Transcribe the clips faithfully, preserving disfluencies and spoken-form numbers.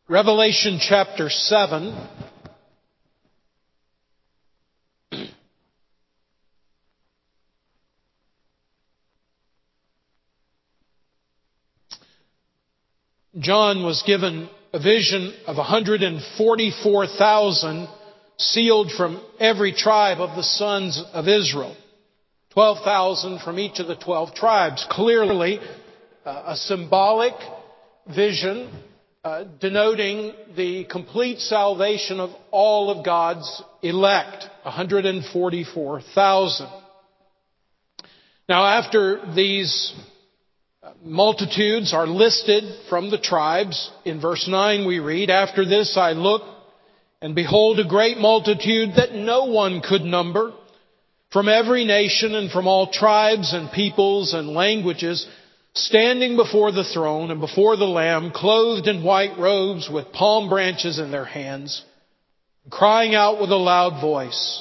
Revelation chapter seven. John was given a vision of one hundred forty-four thousand sealed from every tribe of the sons of Israel. twelve thousand from each of the twelve tribes. Clearly uh, a symbolic vision uh, denoting the complete salvation of all of God's elect. one hundred forty-four thousand. Now after these multitudes are listed from the tribes, in verse nine we read, "After this I looked, and behold, a great multitude that no one could number, from every nation and from all tribes and peoples and languages, standing before the throne and before the Lamb, clothed in white robes with palm branches in their hands, crying out with a loud voice,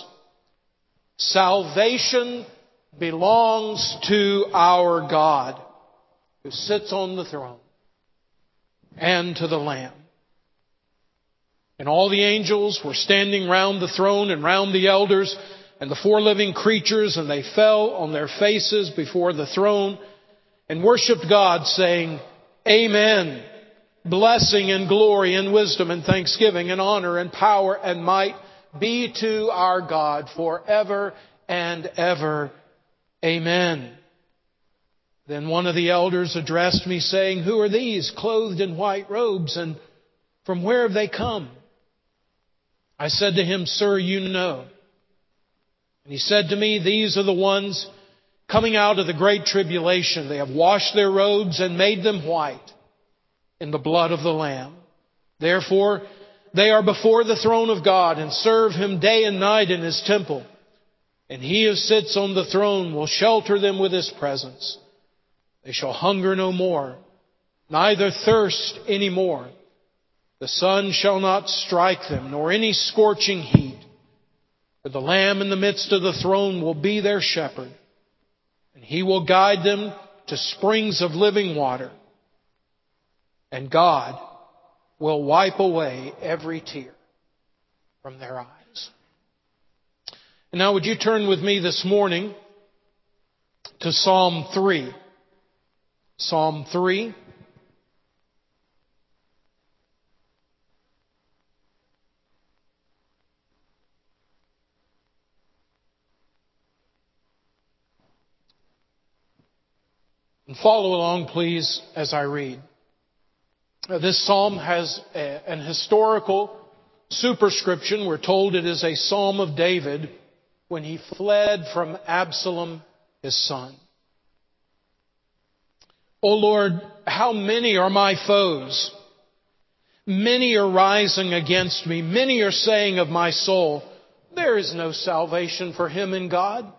'Salvation belongs to our God, who sits on the throne, and to the Lamb.' And all the angels were standing round the throne and round the elders and the four living creatures, and they fell on their faces before the throne and worshipped God, saying, 'Amen. Blessing and glory and wisdom and thanksgiving and honor and power and might be to our God forever and ever. Amen.' Then one of the elders addressed me, saying, 'Who are these clothed in white robes, and from where have they come?' I said to him, 'Sir, you know.' And he said to me, 'These are the ones coming out of the great tribulation. They have washed their robes and made them white in the blood of the Lamb. Therefore, they are before the throne of God and serve Him day and night in His temple. And He who sits on the throne will shelter them with His presence. They shall hunger no more, neither thirst any more. The sun shall not strike them, nor any scorching heat. For the Lamb in the midst of the throne will be their shepherd, and He will guide them to springs of living water. And God will wipe away every tear from their eyes.'" And now would you turn with me this morning to Psalm three. Psalm three. And follow along, please, as I read. This psalm has a, an historical superscription. We're told it is a psalm of David when he fled from Absalom, his son. "O Lord, how many are my foes? Many are rising against me. Many are saying of my soul, 'There is no salvation for him in God.'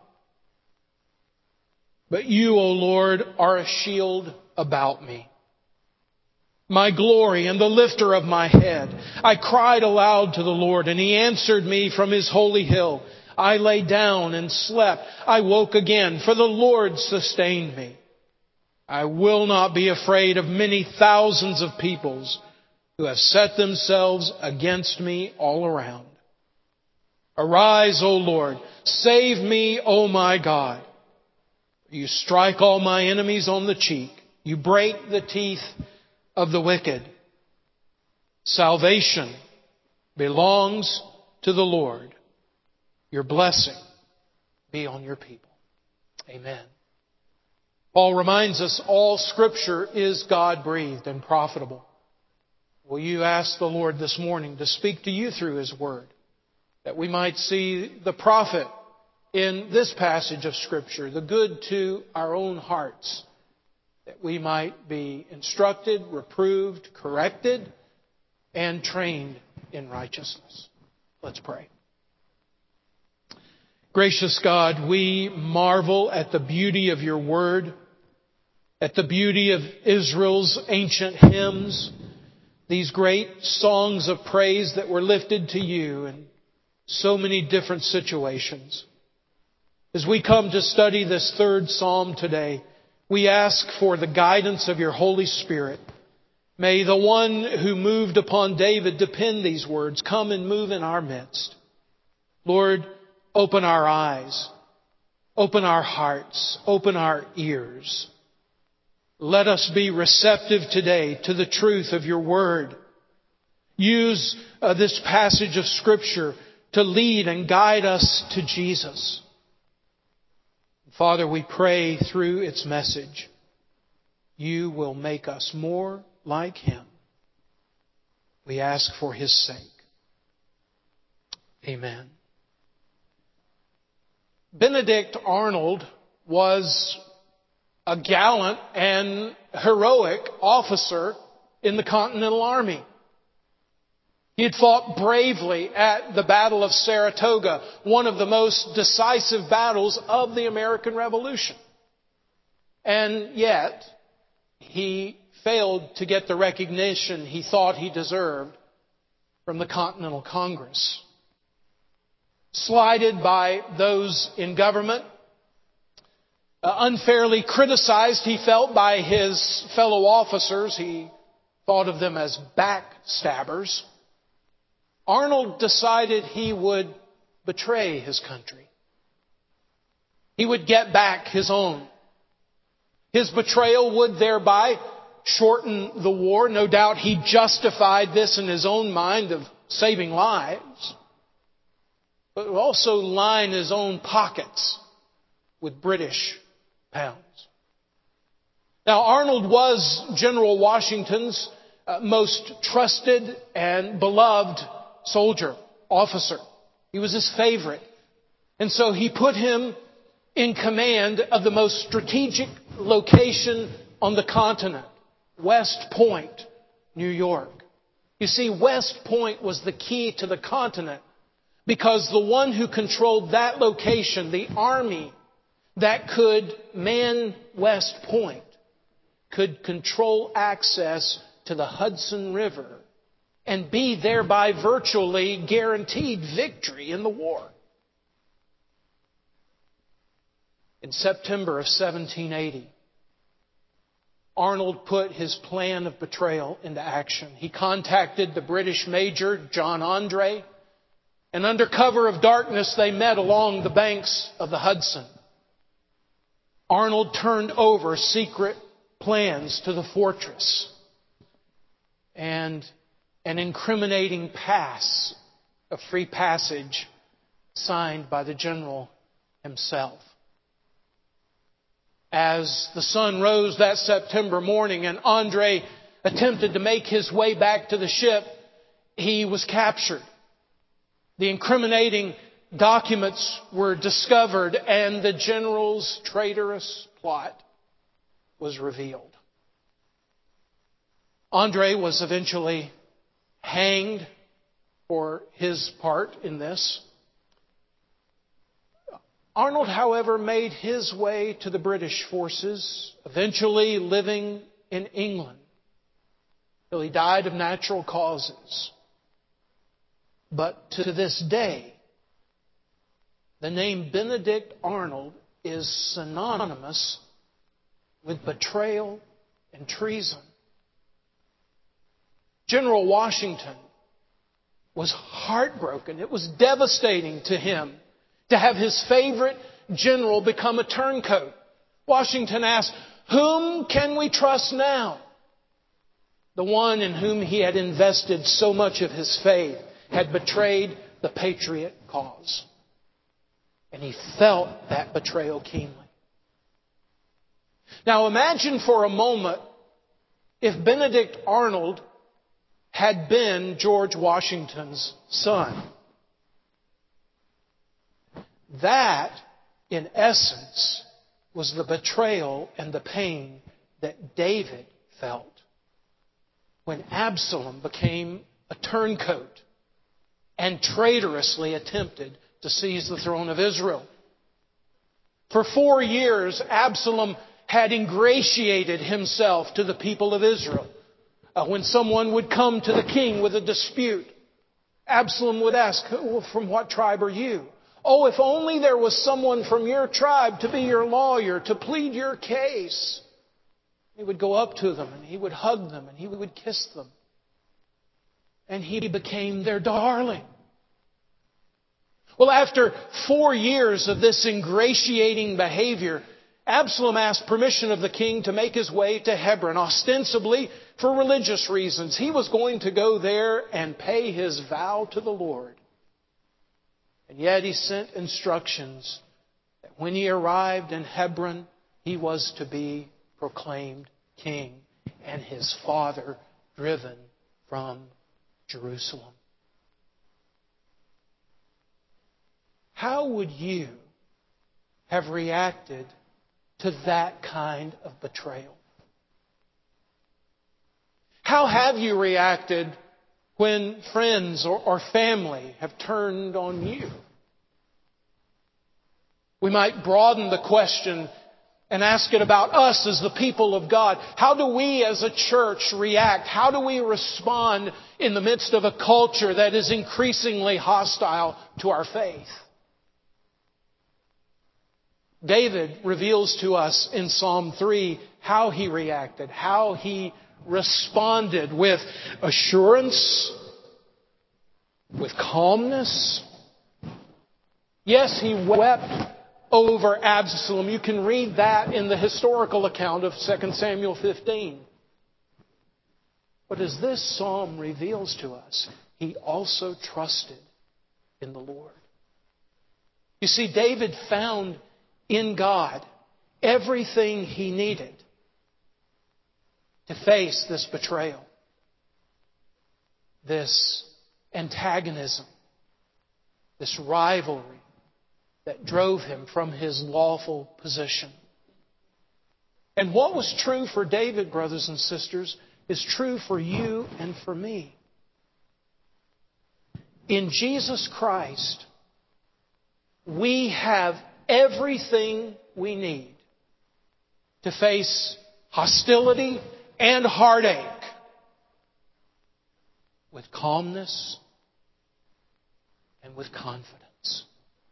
But you, O Lord, are a shield about me, my glory and the lifter of my head. I cried aloud to the Lord, and He answered me from His holy hill. I lay down and slept. I woke again, for the Lord sustained me. I will not be afraid of many thousands of peoples who have set themselves against me all around. Arise, O Lord, save me, O my God. You strike all my enemies on the cheek. You break the teeth of the wicked. Salvation belongs to the Lord. Your blessing be on your people.'" Amen. Paul reminds us all Scripture is God-breathed and profitable. Will you ask the Lord this morning to speak to you through His Word, that we might see the profit in this passage of Scripture, the good to our own hearts, that we might be instructed, reproved, corrected, and trained in righteousness. Let's pray. Gracious God, we marvel at the beauty of your Word, at the beauty of Israel's ancient hymns, these great songs of praise that were lifted to you in so many different situations. As we come to study this third psalm today, we ask for the guidance of your Holy Spirit May the one who moved upon David to pen these words come and move in our midst. Lord, open our eyes, open our hearts, open our ears. Let us be receptive today to the truth of your word. Use uh, this passage of Scripture to lead and guide us to Jesus. Father, we pray through its message, you will make us more like Him. We ask for His sake. Amen. Benedict Arnold was a gallant and heroic officer in the Continental Army. He had fought bravely at the Battle of Saratoga, one of the most decisive battles of the American Revolution. And yet, he failed to get the recognition he thought he deserved from the Continental Congress. Slighted by those in government, uh, unfairly criticized, he felt, by his fellow officers. He thought of them as backstabbers. Arnold decided he would betray his country. He would get back his own. His betrayal would thereby shorten the war. No doubt he justified this in his own mind of saving lives, but it would also line his own pockets with British pounds. Now, Arnold was General Washington's uh, most trusted and beloved soldier, officer. He was his favorite. And so he put him in command of the most strategic location on the continent, West Point, New York. You see, West Point was the key to the continent because the one who controlled that location, the army that could man West Point, could control access to the Hudson River and be thereby virtually guaranteed victory in the war. In September of seventeen eighty, Arnold put his plan of betrayal into action. He contacted the British Major, John Andre, and under cover of darkness they met along the banks of the Hudson. Arnold turned over secret plans to the fortress and an incriminating pass of free passage signed by the general himself. As the sun rose that September morning and Andre attempted to make his way back to the ship, he was captured. The incriminating documents were discovered and the general's traitorous plot was revealed. Andre was eventually hanged for his part in this. Arnold, however, made his way to the British forces, eventually living in England till he died of natural causes. But to this day, the name Benedict Arnold is synonymous with betrayal and treason. General Washington was heartbroken. It was devastating to him to have his favorite general become a turncoat. Washington asked, "Whom can we trust now?" The one in whom he had invested so much of his faith had betrayed the patriot cause. And he felt that betrayal keenly. Now imagine for a moment if Benedict Arnold had been George Washington's son. That, in essence, was the betrayal and the pain that David felt when Absalom became a turncoat and traitorously attempted to seize the throne of Israel. For four years, Absalom had ingratiated himself to the people of Israel. Uh, when someone would come to the king with a dispute, Absalom would ask, "From what tribe are you?" "Oh, if only there was someone from your tribe to be your lawyer, to plead your case." He would go up to them and he would hug them and he would kiss them. And he became their darling. Well, after four years of this ingratiating behavior, Absalom asked permission of the king to make his way to Hebron, ostensibly for religious reasons. He was going to go there and pay his vow to the Lord. And yet he sent instructions that when he arrived in Hebron, he was to be proclaimed king and his father driven from Jerusalem. How would you have reacted to that kind of betrayal? How have you reacted when friends or, or family have turned on you? We might broaden the question and ask it about us as the people of God. How do we as a church react? How do we respond in the midst of a culture that is increasingly hostile to our faith? David reveals to us in Psalm three how he reacted, how he responded with assurance, with calmness. Yes, he wept over Absalom. You can read that in the historical account of Second Samuel fifteen. But as this psalm reveals to us, he also trusted in the Lord. You see, David found in God everything he needed to face this betrayal, this antagonism, this rivalry that drove him from his lawful position. And what was true for David, brothers and sisters, is true for you and for me. In Jesus Christ, we have everything we need to face hostility and heartache with calmness and with confidence.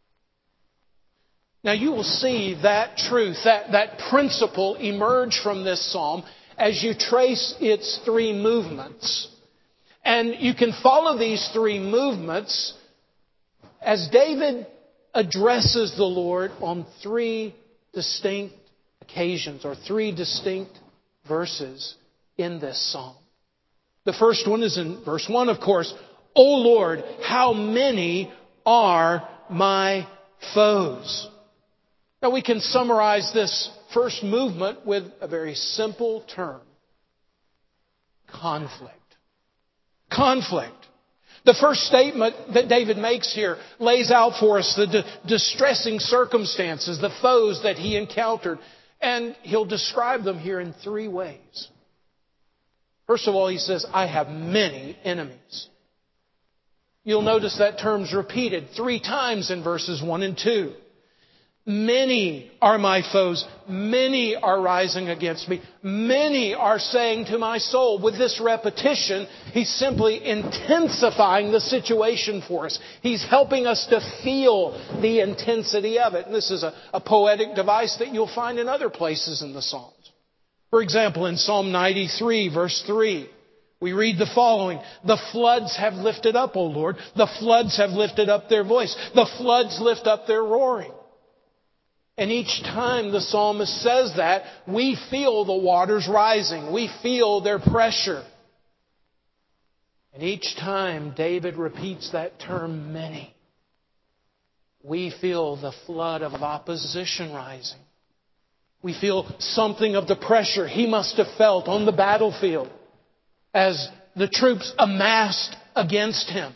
Now you will see that truth, that, that principle emerge from this psalm as you trace its three movements. And you can follow these three movements as David addresses the Lord on three distinct occasions or three distinct verses in this psalm. The first one is in verse one, of course. O Lord, how many are my foes? Now we can summarize this first movement with a very simple term. Conflict. Conflict. The first statement that David makes here lays out for us the di- distressing circumstances, the foes that he encountered. And he'll describe them here in three ways. First of all, he says, I have many enemies. You'll notice that term's repeated three times in verses one and two. Many are my foes. Many are rising against me. Many are saying to my soul. With this repetition, he's simply intensifying the situation for us. He's helping us to feel the intensity of it. And this is a, a poetic device that you'll find in other places in the Psalms. For example, in Psalm ninety-three, verse three, we read the following. The floods have lifted up, O Lord. The floods have lifted up their voice. The floods lift up their roaring. And each time the psalmist says that, we feel the waters rising. We feel their pressure. And each time David repeats that term, many, we feel the flood of opposition rising. We feel something of the pressure he must have felt on the battlefield as the troops amassed against him.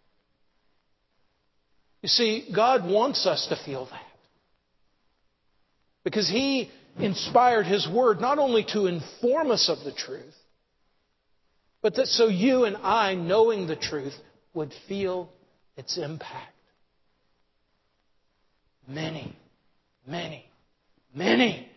You see, God wants us to feel that. Because He inspired His Word not only to inform us of the truth, but that so you and I, knowing the truth, would feel its impact. Many, many, many.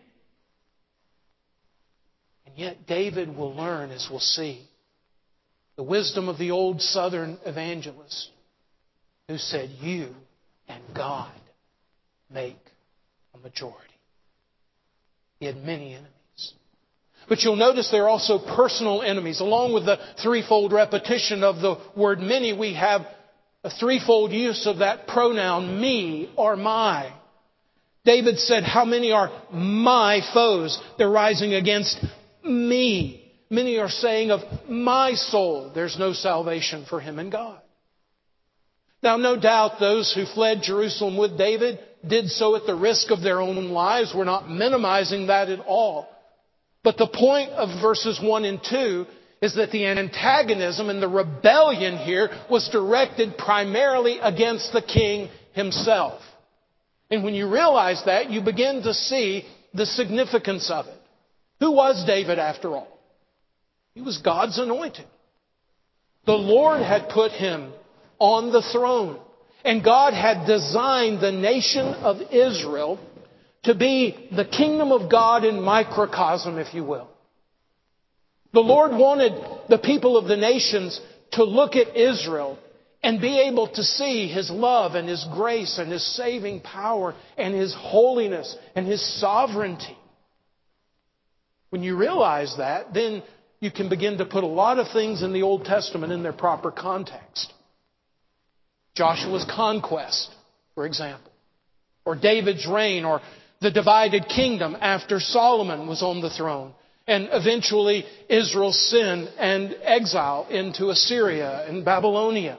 And yet David will learn, as we'll see, the wisdom of the old Southern evangelist who said, you and God make a majority. He had many enemies. But you'll notice there are also personal enemies. Along with the threefold repetition of the word many, we have a threefold use of that pronoun me or my. David said, how many are my foes? They're rising against me. Many are saying of my soul, there's no salvation for him in God. Now, no doubt those who fled Jerusalem with David did so at the risk of their own lives. We're not minimizing that at all. But the point of verses one and two is that the antagonism and the rebellion here was directed primarily against the king himself. And when you realize that, you begin to see the significance of it. Who was David after all? He was God's anointed. The Lord had put him on the throne. And God had designed the nation of Israel to be the kingdom of God in microcosm, if you will. The Lord wanted the people of the nations to look at Israel and be able to see His love and His grace and His saving power and His holiness and His sovereignty. When you realize that, then you can begin to put a lot of things in the Old Testament in their proper context. Joshua's conquest, for example, or David's reign, or the divided kingdom after Solomon was on the throne, and eventually Israel's sin and exile into Assyria and Babylonia.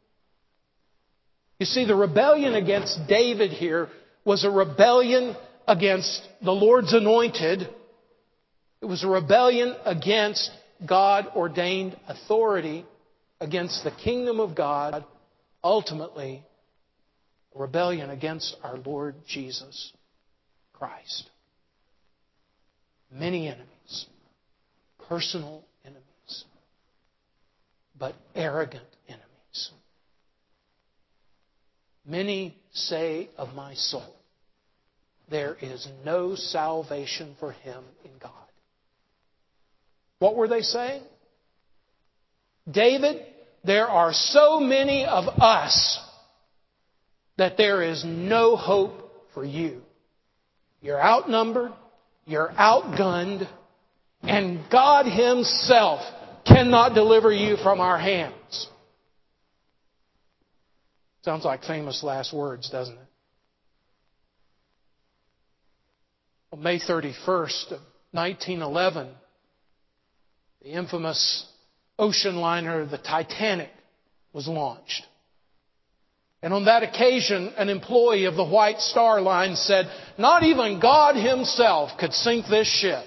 You see, the rebellion against David here was a rebellion against the Lord's anointed. It was a rebellion against God-ordained authority, against the kingdom of God, ultimately a rebellion against our Lord Jesus Christ. Many enemies, personal enemies, but arrogant enemies. Many say of my soul, there is no salvation for him in God. What were they saying? David, there are so many of us that there is no hope for you. You're outnumbered, you're outgunned, and God Himself cannot deliver you from our hands. Sounds like famous last words, doesn't it? On May thirty-first of nineteen eleven, the infamous ocean liner, the Titanic, was launched. And on that occasion, an employee of the White Star Line said, not even God Himself could sink this ship.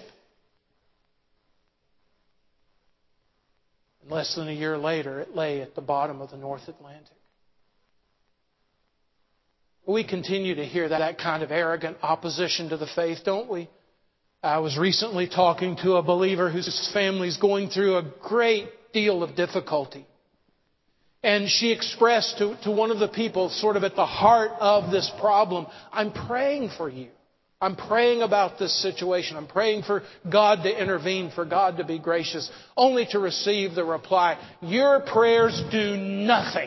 And less than a year later, it lay at the bottom of the North Atlantic. We continue to hear that kind of arrogant opposition to the faith, don't we? I was recently talking to a believer whose family is going through a great deal of difficulty. And she expressed to, to one of the people sort of at the heart of this problem, I'm praying for you. I'm praying about this situation. I'm praying for God to intervene, for God to be gracious, only to receive the reply, your prayers do nothing.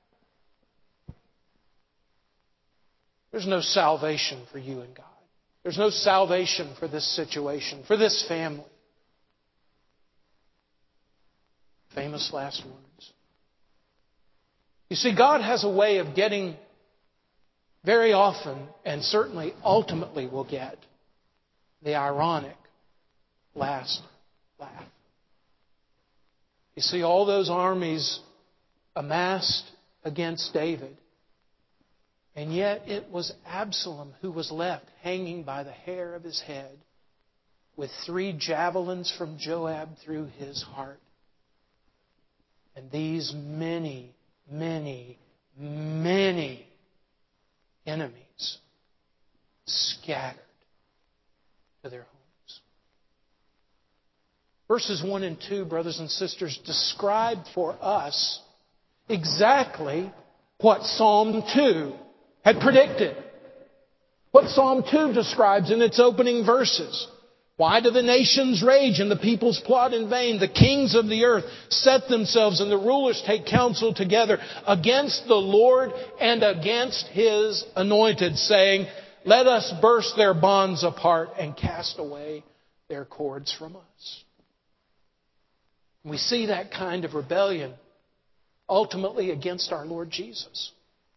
There's no salvation for you in God. There's no salvation for this situation, for this family. Famous last words. You see, God has a way of getting very often, and certainly ultimately will get, the ironic last laugh. You see, all those armies amassed against David, and yet it was Absalom who was left hanging by the hair of his head with three javelins from Joab through his heart. And these many, many, many enemies scattered to their homes. Verses one and two, brothers and sisters, describe for us exactly what Psalm two had predicted. What Psalm two describes in its opening verses. Why do the nations rage and the peoples plot in vain? The kings of the earth set themselves and the rulers take counsel together against the Lord and against His anointed, saying, let us burst their bonds apart and cast away their cords from us. We see that kind of rebellion ultimately against our Lord Jesus.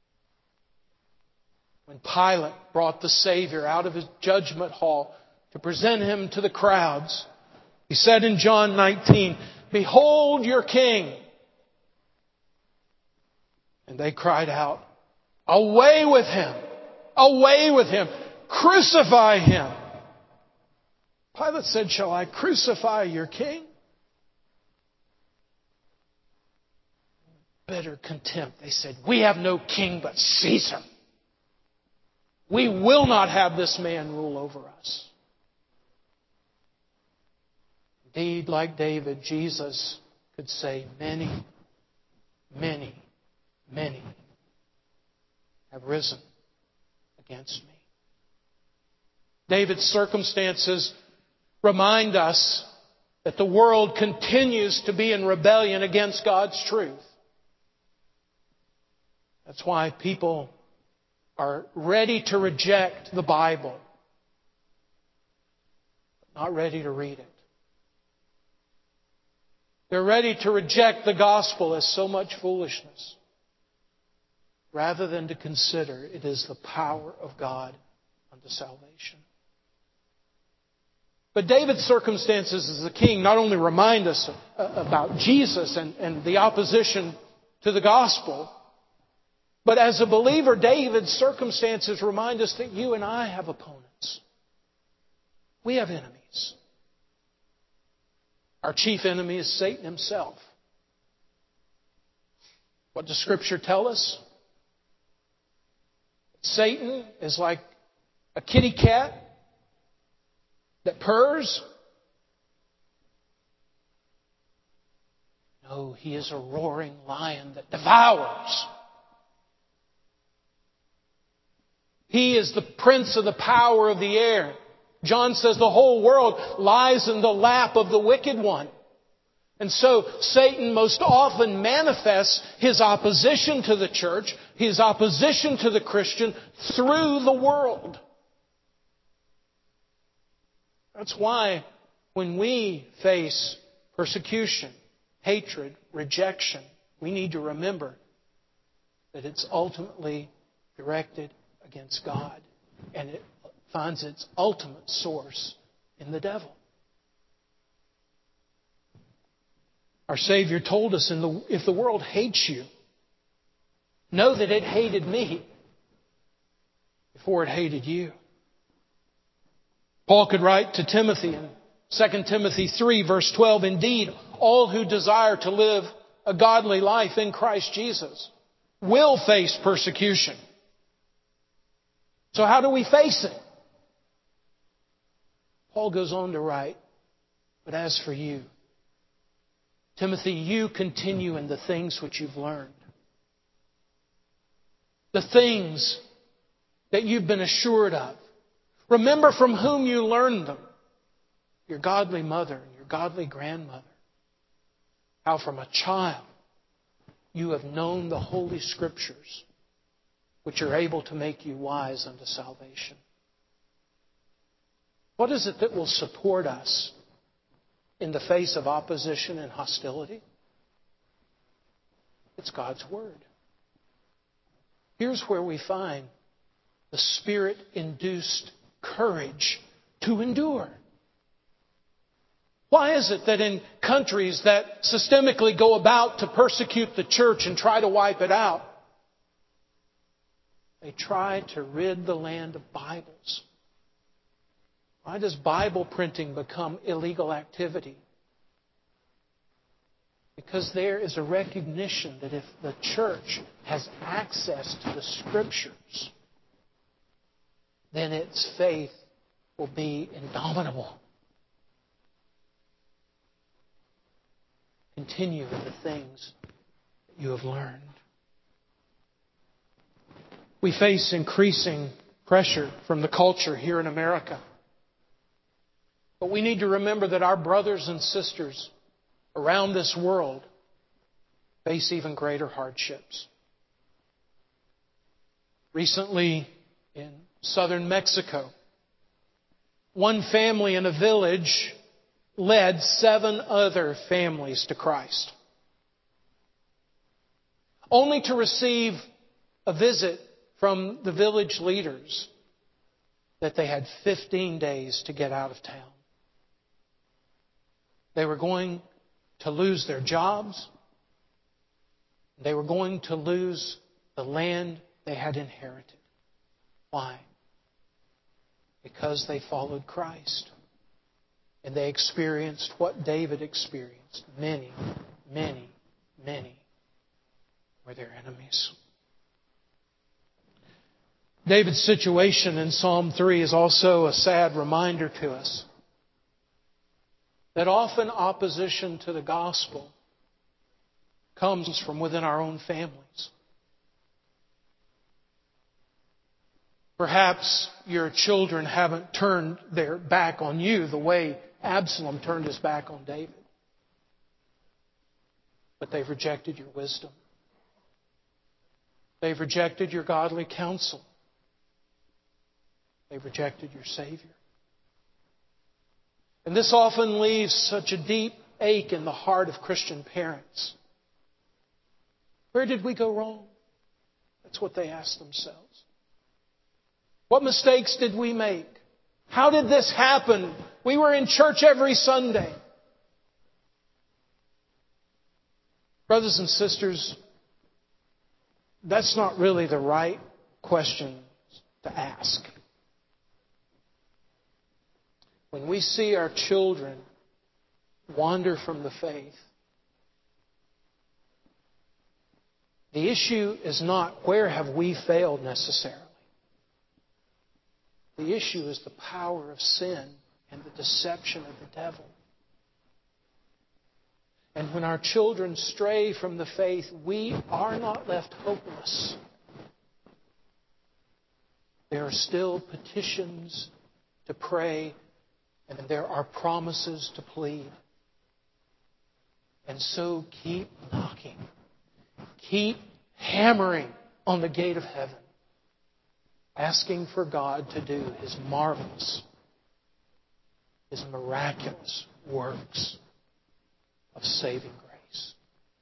When Pilate brought the Savior out of his judgment hall to present him to the crowds, he said in John nineteen, "Behold your King." And they cried out, "Away with him! Away with him! Crucify him!" Pilate said, "Shall I crucify your King?" Bitter contempt. They said, "We have no king but Caesar. We will not have this man rule over us." Indeed, like David, Jesus could say, "Many, many, many have risen against me." David's circumstances remind us that the world continues to be in rebellion against God's truth. That's why people are ready to reject the Bible, but not ready to read it. They're ready to reject the gospel as so much foolishness, rather than to consider it is the power of God unto salvation. But David's circumstances as a king not only remind us about Jesus and, and the opposition to the gospel, but as a believer, David's circumstances remind us that you and I have opponents. We have enemies. Our chief enemy is Satan himself. What does Scripture tell us? Satan is like a kitty cat that purrs. No, he is a roaring lion that devours. He is the prince of the power of the air. John says the whole world lies in the lap of the wicked one. And so Satan most often manifests his opposition to the church, his opposition to the Christian through the world. That's why when we face persecution, hatred, rejection, we need to remember that it's ultimately directed against God, and it finds its ultimate source in the devil. Our Savior told us, in the, if the world hates you, know that it hated me before it hated you. Paul could write to Timothy in Second Timothy three, verse twelve, "Indeed, all who desire to live a godly life in Christ Jesus will face persecution." So how do we face it? Paul goes on to write, "But as for you, Timothy, you continue in the things which you've learned. The things that you've been assured of. Remember from whom you learned them. Your godly mother and your godly grandmother. How from a child you have known the Holy Scriptures, which are able to make you wise unto salvation." What is it that will support us in the face of opposition and hostility? It's God's Word. Here's where we find the Spirit-induced courage to endure. Why is it that in countries that systemically go about to persecute the church and try to wipe it out, they try to rid the land of Bibles? Why does Bible printing become illegal activity? Because there is a recognition that if the church has access to the Scriptures, then its faith will be indomitable. Continue in the things that you have learned. We face increasing pressure from the culture here in America. But we need to remember that our brothers and sisters around this world face even greater hardships. Recently, in southern Mexico, one family in a village led seven other families to Christ, only to receive a visit from the village leaders that they had fifteen days to get out of town. They were going to lose their jobs. They were going to lose the land they had inherited. Why? Because they followed Christ. And they experienced what David experienced. Many, many, many were their enemies. David's situation in Psalm three is also a sad reminder to us that often opposition to the gospel comes from within our own families. Perhaps your children haven't turned their back on you the way Absalom turned his back on David. But they've rejected your wisdom. They've rejected your godly counsel. They've rejected your Savior. And this often leaves such a deep ache in the heart of Christian parents. Where did we go wrong? That's what they ask themselves. What mistakes did we make? How did this happen? We were in church every Sunday. Brothers and sisters, that's not really the right question to ask. When we see our children wander from the faith, the issue is not where have we failed necessarily. The issue is the power of sin and the deception of the devil. And when our children stray from the faith, we are not left hopeless. There are still petitions to pray, and there are promises to plead. And so keep knocking. Keep hammering on the gate of heaven, asking for God to do His marvelous, His miraculous works of saving grace.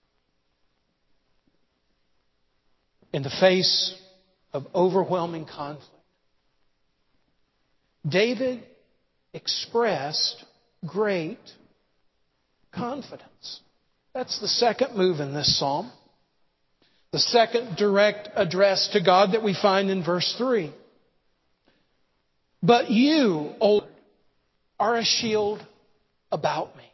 In the face of overwhelming conflict, David expressed great confidence. That's the second move in this psalm. The second direct address to God that we find in verse three. But you, O Lord, are a shield about me.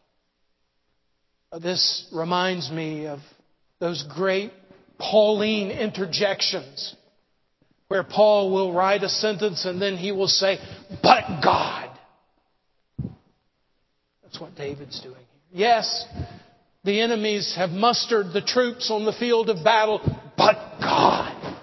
This reminds me of those great Pauline interjections where Paul will write a sentence and then he will say, but God. That's what David's doing here. Yes, the enemies have mustered the troops on the field of battle, but God.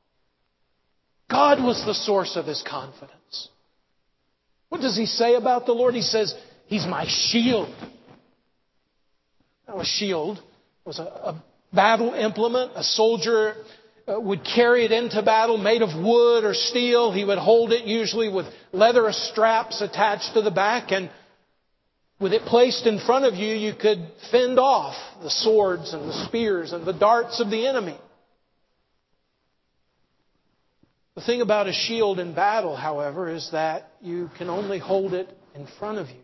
God was the source of his confidence. What does he say about the Lord? He says, He's my shield. Now, a shield was a, a battle implement. A soldier uh, would carry it into battle, made of wood or steel. He would hold it usually with leather straps attached to the back, and with it placed in front of you, you could fend off the swords and the spears and the darts of the enemy. The thing about a shield in battle, however, is that you can only hold it in front of you.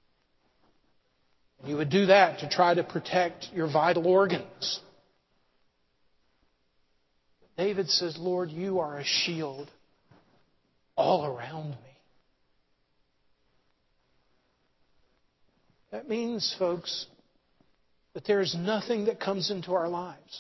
You would do that to try to protect your vital organs. David says, Lord, you are a shield all around me. That means, folks, that there is nothing that comes into our lives.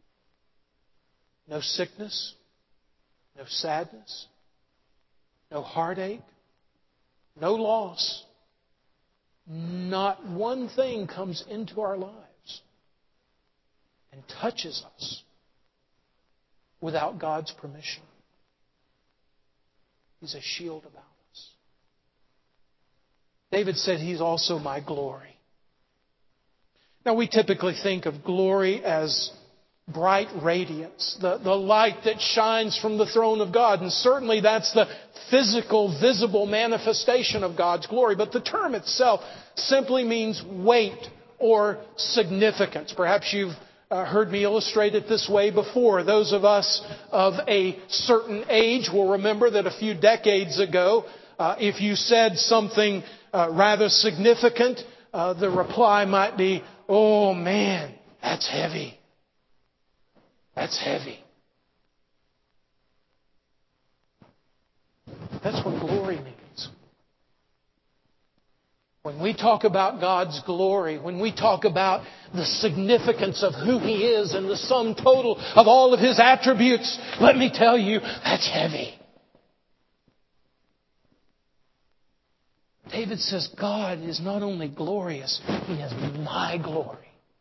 No sickness, no sadness, no heartache, no loss. Not one thing comes into our lives and touches us without God's permission. He's a shield about us. David said, He's also my glory. Now, we typically think of glory as bright radiance, the, the light that shines from the throne of God. And certainly that's the physical, visible manifestation of God's glory. But the term itself simply means weight or significance. Perhaps you've uh, heard me illustrate it this way before. Those of us of a certain age will remember that a few decades ago, uh, if you said something uh, rather significant, uh, the reply might be, "Oh man, that's heavy. That's heavy." That's what glory means. When we talk about God's glory, when we talk about the significance of who He is and the sum total of all of His attributes, let me tell you, that's heavy. David says God is not only glorious, He is my glory.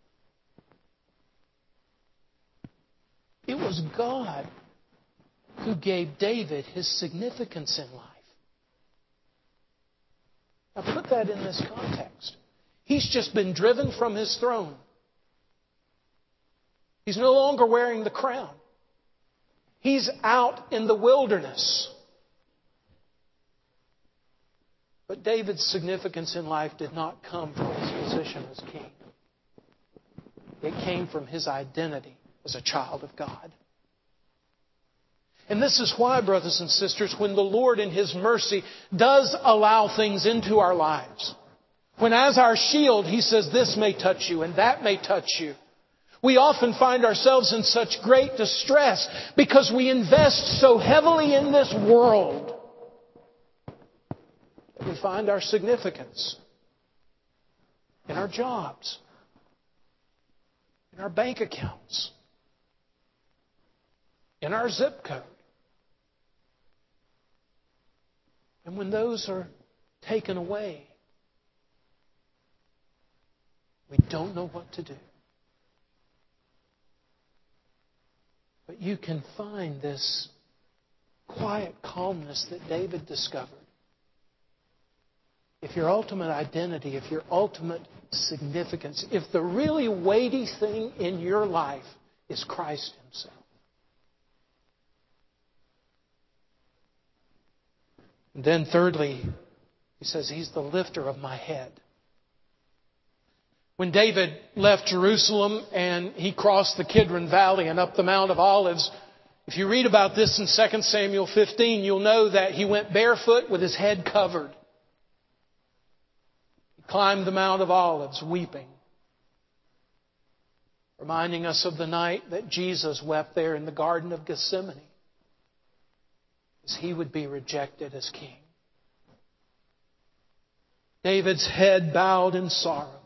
It was God who gave David his significance in life. Now put that in this context. He's just been driven from his throne. He's no longer wearing the crown. He's out in the wilderness. But David's significance in life did not come from his position as king. It came from his identity as a child of God. And this is why, brothers and sisters, when the Lord in His mercy does allow things into our lives, when as our shield He says this may touch you and that may touch you, we often find ourselves in such great distress because we invest so heavily in this world that we find our significance in our jobs, in our bank accounts, in our zip code. And when those are taken away, we don't know what to do. But you can find this quiet calmness that David discovered. If your ultimate identity, if your ultimate significance, if the really weighty thing in your life is Christ Himself. And then thirdly, he says, He's the lifter of my head. When David left Jerusalem and he crossed the Kidron Valley and up the Mount of Olives, if you read about this in Second Samuel fifteen, you'll know that he went barefoot with his head covered. He climbed the Mount of Olives weeping, reminding us of the night that Jesus wept there in the Garden of Gethsemane, as He would be rejected as king. David's head bowed in sorrow.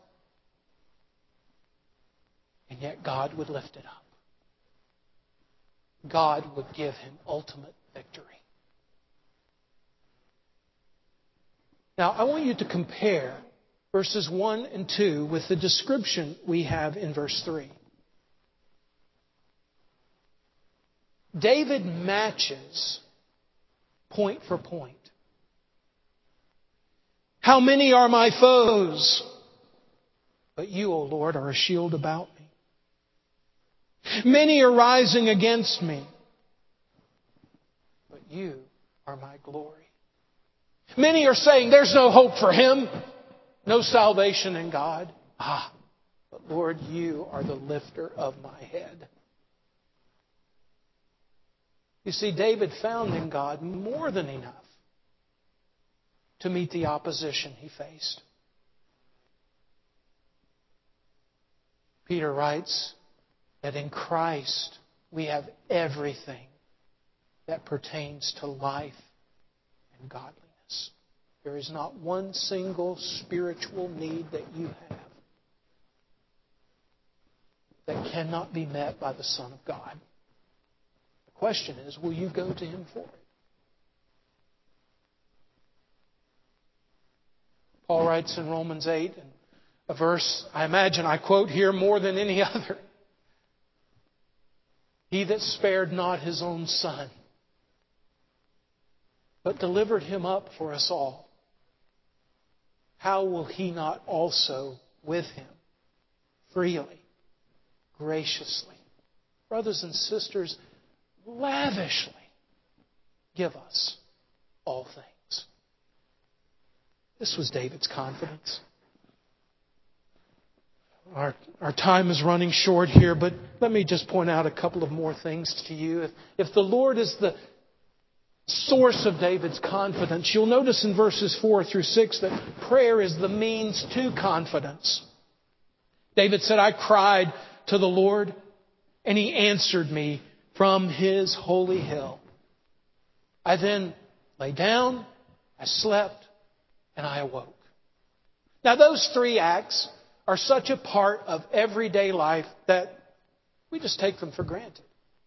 And yet God would lift it up. God would give him ultimate victory. Now, I want you to compare verses one and two with the description we have in verse three. David matches point for point. How many are my foes? But you, O Lord, are a shield about me. Many are rising against me. But you are my glory. Many are saying there's no hope for him. No salvation in God. Ah, but Lord, you are the lifter of my head. You see, David found in God more than enough to meet the opposition he faced. Peter writes that in Christ we have everything that pertains to life and godliness. There is not one single spiritual need that you have that cannot be met by the Son of God. The question is, will you go to Him for it? Paul writes in Romans eight, and a verse I imagine I quote here more than any other. He that spared not His own Son, but delivered Him up for us all, how will He not also with Him freely, graciously brothers and sisters, lavishly give us all things. This was David's confidence. Our, our time is running short here, but let me just point out a couple of more things to you. If, if the Lord is the source of David's confidence, you'll notice in verses four through six that prayer is the means to confidence. David said, I cried to the Lord, and He answered me from His holy hill. I then lay down, I slept, and I awoke. Now those three acts are such a part of everyday life that we just take them for granted.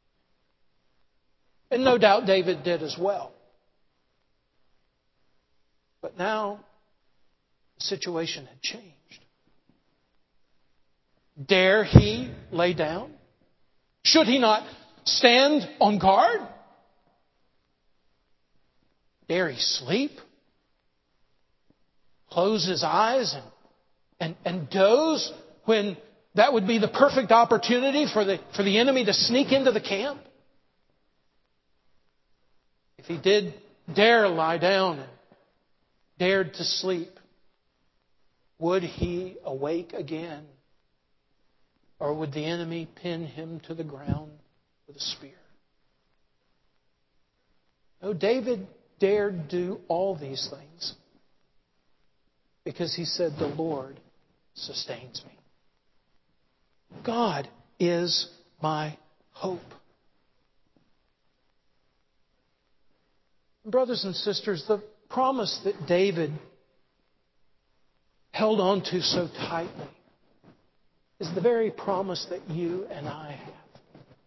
And no doubt David did as well. But now the situation had changed. Dare he lay down? Should he not stand on guard? Dare he sleep? Close his eyes and And, and doze when that would be the perfect opportunity for the, for the enemy to sneak into the camp? If he did dare lie down and dared to sleep, would he awake again? Or would the enemy pin him to the ground with a spear? No, David dared do all these things because he said, the Lord sustains me. God is my hope. Brothers and sisters, the promise that David held on to so tightly is the very promise that you and I have.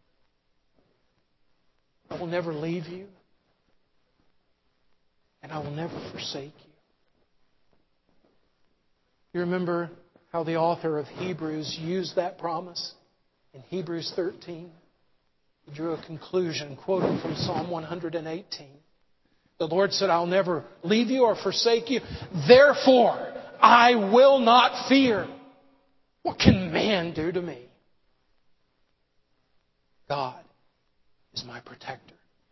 I will never leave you, and I will never forsake you. You remember how the author of Hebrews used that promise in Hebrews thirteen? He drew a conclusion, quoting from Psalm one eighteen. The Lord said, I'll never leave you or forsake you. Therefore, I will not fear. What can man do to me? God is my protector.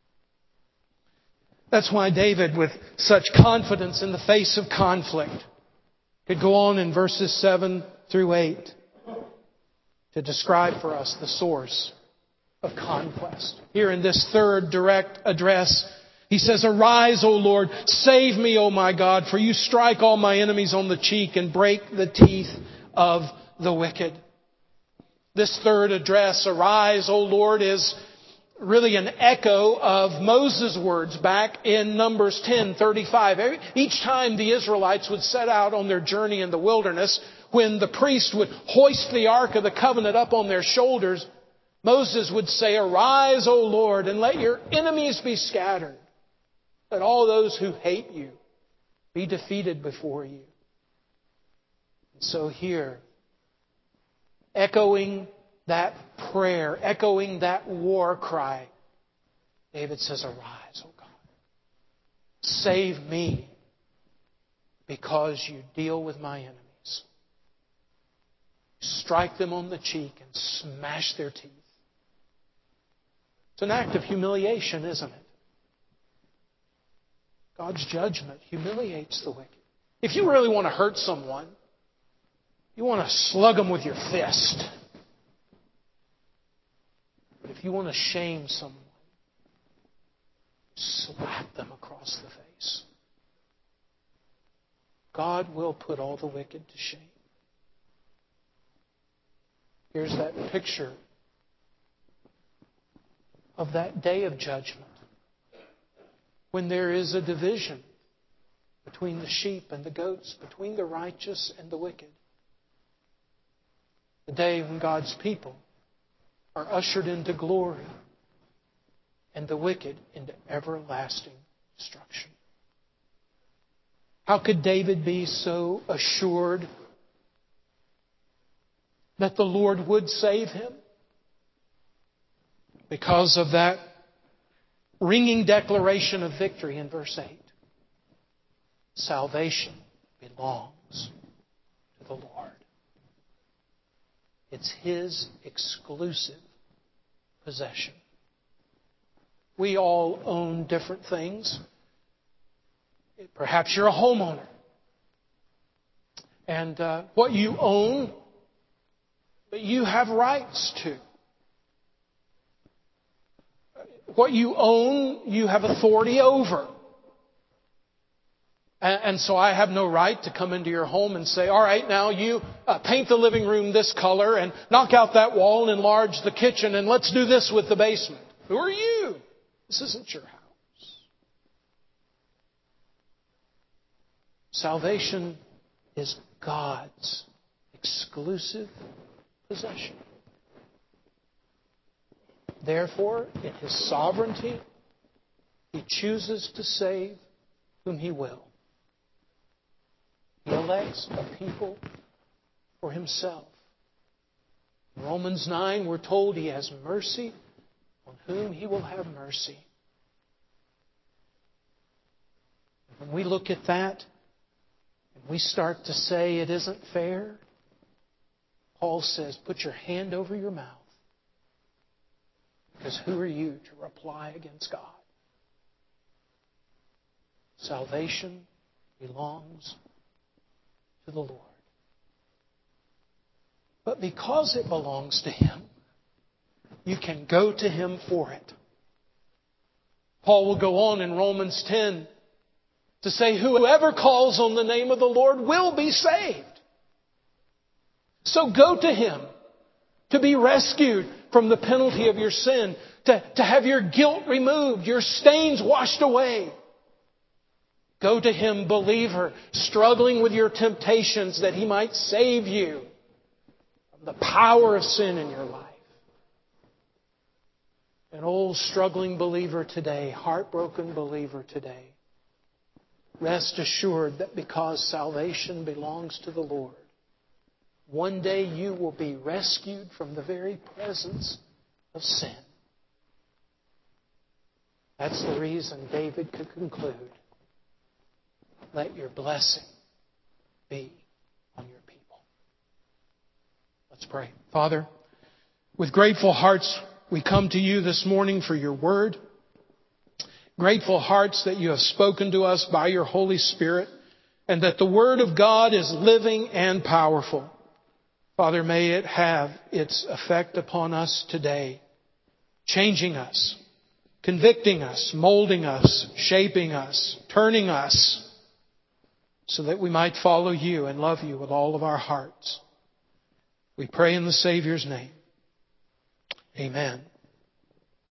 That's why David, with such confidence in the face of conflict, could go on in verses seven through eight to describe for us the source of conquest. Here in this third direct address, he says, Arise, O Lord, save me, O my God, for you strike all my enemies on the cheek and break the teeth of the wicked. This third address, Arise, O Lord, is really an echo of Moses' words back in Numbers ten thirty-five. Each time the Israelites would set out on their journey in the wilderness, when the priest would hoist the Ark of the Covenant up on their shoulders, Moses would say, Arise, O Lord, and let your enemies be scattered. Let all those who hate you be defeated before you. And so here, echoing that prayer, echoing that war cry, David says, Arise, O God. Save me because you deal with my enemies. Strike them on the cheek and smash their teeth. It's an act of humiliation, isn't it? God's judgment humiliates the wicked. If you really want to hurt someone, you want to slug them with your fist. But if you want to shame someone, slap them across the face. God will put all the wicked to shame. Here's that picture of that day of judgment, when there is a division between the sheep and the goats, between the righteous and the wicked. The day when God's people are ushered into glory and the wicked into everlasting destruction. How could David be so assured that the Lord would save him? Because of that ringing declaration of victory in verse eight. Salvation belongs to the Lord. It's His exclusive possession. We all own different things. Perhaps you're a homeowner. And uh, what you own, you have rights to. What you own, you have authority over. And, and so I have no right to come into your home and say, all right, now you uh, paint the living room this color and knock out that wall and enlarge the kitchen and let's do this with the basement. Who are you? This isn't your house. Salvation is God's exclusive possession. Therefore, in His sovereignty, He chooses to save whom He will. He elects a people for Himself. In Romans nine, we're told He has mercy on whom He will have mercy. When we look at that, and we start to say it isn't fair, Paul says, put your hand over your mouth. Because who are you to reply against God? Salvation belongs to the Lord. But because it belongs to Him, you can go to Him for it. Paul will go on in Romans ten to say, whoever calls on the name of the Lord will be saved. So go to Him to be rescued from the penalty of your sin, to, to have your guilt removed, your stains washed away. Go to Him, believer, struggling with your temptations that He might save you from the power of sin in your life. An old struggling believer today, heartbroken believer today, rest assured that because salvation belongs to the Lord, one day you will be rescued from the very presence of sin. That's the reason David could conclude, let your blessing be on your people. Let's pray. Father, with grateful hearts, we come to you this morning for your word. Grateful hearts that you have spoken to us by your Holy Spirit, and that the word of God is living and powerful. Father, may it have its effect upon us today, changing us, convicting us, molding us, shaping us, turning us, so that we might follow you and love you with all of our hearts. We pray in the Savior's name. Amen.